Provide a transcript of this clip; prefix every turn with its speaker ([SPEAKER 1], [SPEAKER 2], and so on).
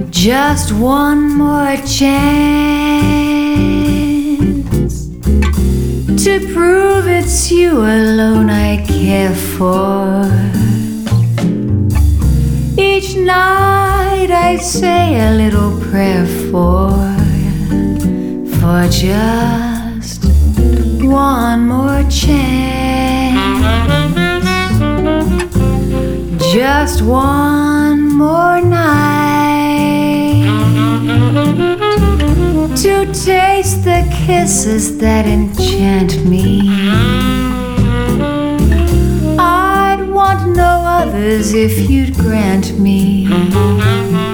[SPEAKER 1] Just one more chance to prove it's you alone I care for. Each night I say a little prayer for just one more chance. Just one more night to taste the kisses that enchant me. I'd want no others if you'd grant me